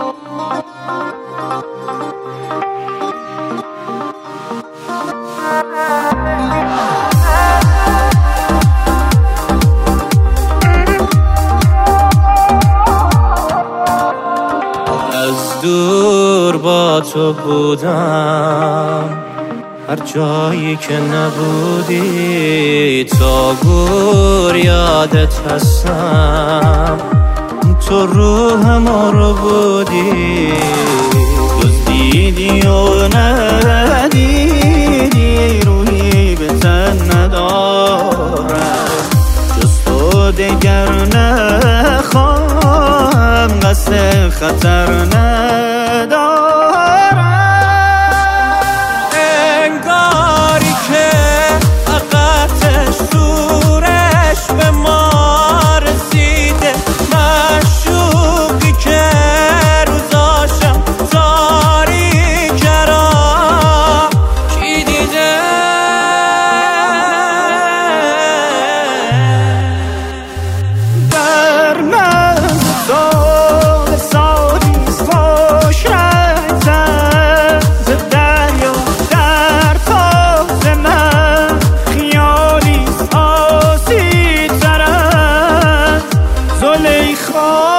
از دور با تو بودم، هر جایی که نبودی تا گور یادت هستم. تو روح ما رو بودی، دزدیدی و ندیدی، روحی به تن ندارم جز تو دگر نخواهم، قصد خطر ندارم. انگاری که فقطش سورش به ما رسیده، مشوقی که روزاشم تاریکه را کی دیده. در من سال سالیست خوش رنگتر ز دریا، در تاز من خیالیست آسیب‌تر از زلیخا.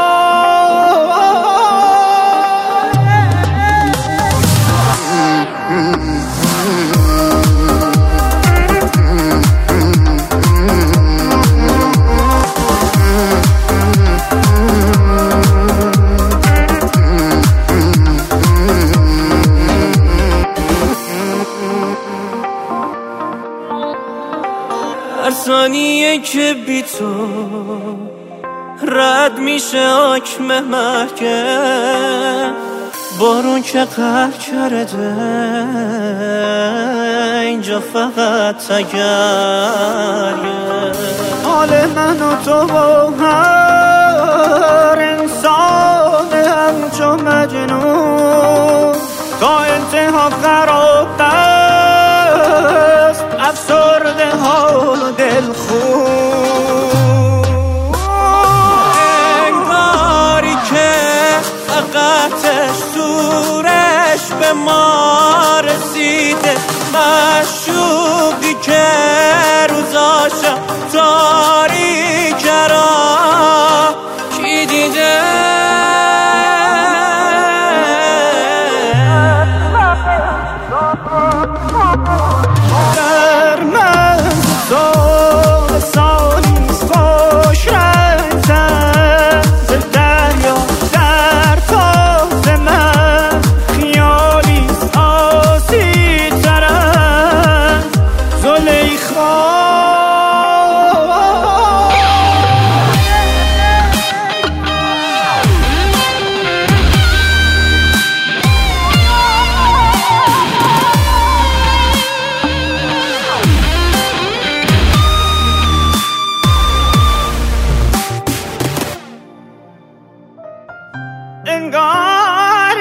هر ثانیه که بی تو رد میشه حکم محکم، بارون که قهر کرده اینجا فقط تگریه. حال من و تو با هر انسان همچو مجنون تا انتها قرار دست، افسرده حال و دل خون. انگاری که فقطش سورش به ما رسیده، مشوقی که روزاشم تاریکه را کی دیده. در من سال سالیست خوش رنگتر ز دریا، در تاز من خیالیست آسیب‌تر از زلیخا. انگار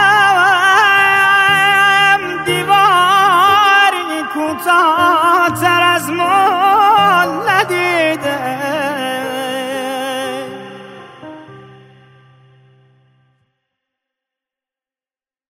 عشقم دیواری کوتاه